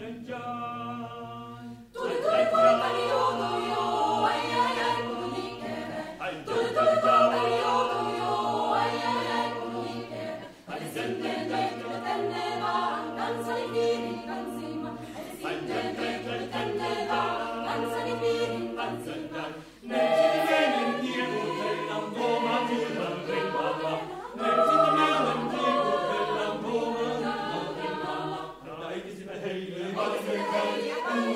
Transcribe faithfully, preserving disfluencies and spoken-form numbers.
Tuli, tuli, poikani joutuu joo, ai, ai, ai, kun ikere. Tuli, tuli, poikani joutuu joo, ai, ai, ai, kun ikere. Ai sitten tuli tänne vaan, kansani piirin kanssima. Ai sitten tuli tänne vaan, kansani piirin kanssima. Meidän kiemutellaan oman ilman rinnalla. Meidän kiemutellaan oman ilman rinnalla. Näitisivät heille valmiita.